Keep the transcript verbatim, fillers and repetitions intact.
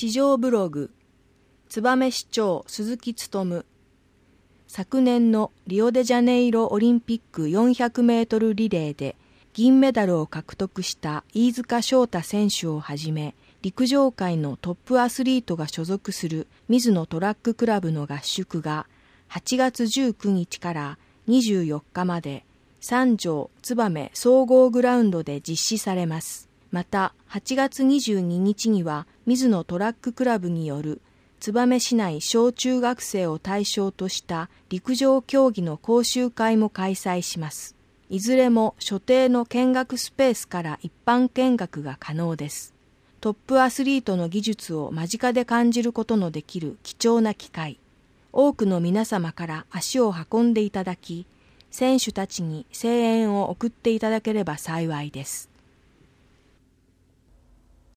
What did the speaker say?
市場ブログ、燕市長鈴木勉。昨年のリオデジャネイロオリンピックよんひゃくメートルリレーで銀メダルを獲得した飯塚翔太選手をはじめ、陸上界のトップアスリートが所属する水野トラッククラブの合宿がはちがつじゅうくにちからにじゅうよっかまで三条燕総合グラウンドで実施されます。またはちがつにじゅうににちには水野トラッククラブによる燕市内小中学生を対象とした陸上競技の講習会も開催します。いずれも所定の見学スペースから一般見学が可能です。トップアスリートの技術を間近で感じることのできる貴重な機会。多くの皆様から足を運んでいただき、選手たちに声援を送っていただければ幸いです。